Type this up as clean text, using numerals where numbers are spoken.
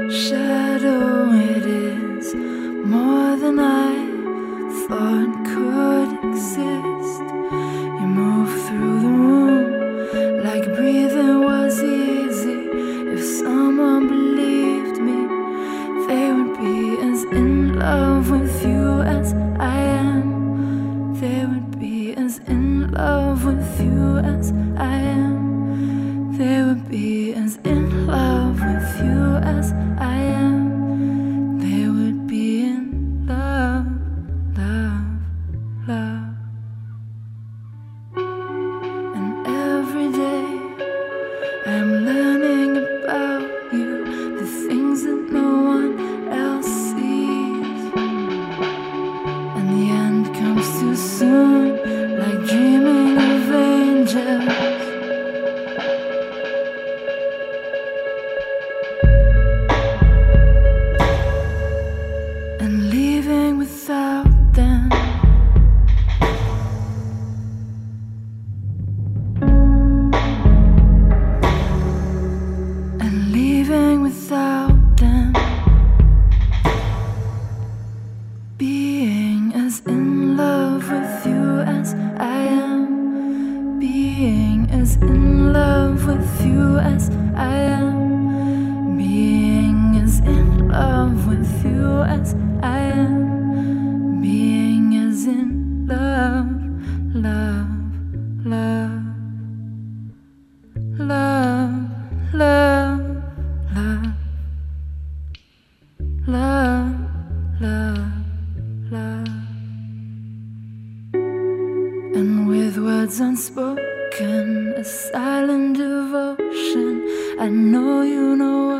Shadow, it is more than I thought could exist. You move through the room like breathing was easy. If someone believed me, they would be as in love with you as I am. They would be as in love with you as I am. They would be as in love with you as I am. They would be in love, love, love. And every day I'm learning about you, the things that no one else sees. And the end comes too soon, like dreaming of angels. And leaving without them. And leaving without them. Being as in love with you as I am. Being as in love with you as I am. Being as in love with you as I am. Being as in love, love, love, love, love, love, love, love, love. And with words unspoken, a silent devotion, I know you know